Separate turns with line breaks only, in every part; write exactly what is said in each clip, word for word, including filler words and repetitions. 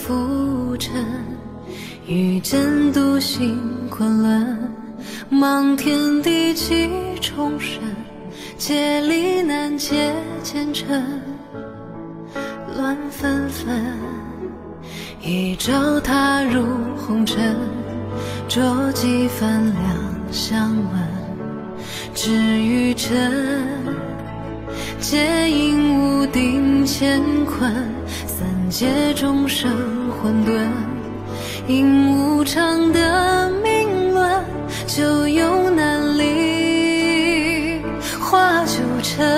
浮沉，遇见独行昆仑，茫天地气重生，界力难解前尘，乱纷纷。一朝踏入红尘，着几番两相闻，至于真，皆因无定乾坤，三界众生混沌，因无常的命论，就有难离化九尘。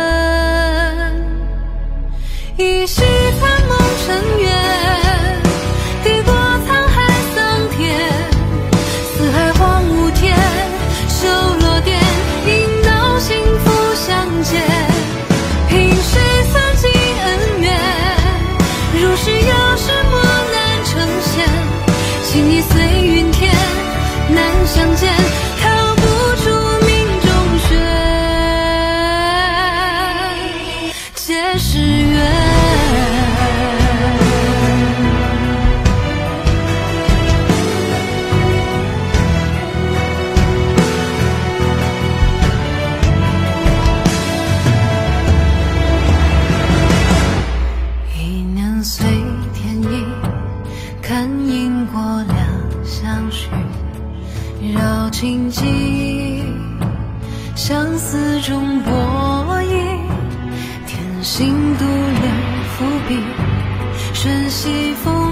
一夕繁梦尘缘，抵过沧海桑田，四海荒芜天，修罗殿，因道幸福相见，凭谁算尽恩怨，如是有时莫难成仙，情谊随云天，难相见，逃不出命中悬，皆是缘。一年随天意，看因果两相许，绕情记忆，相思中博弈，天心独留伏笔，瞬息风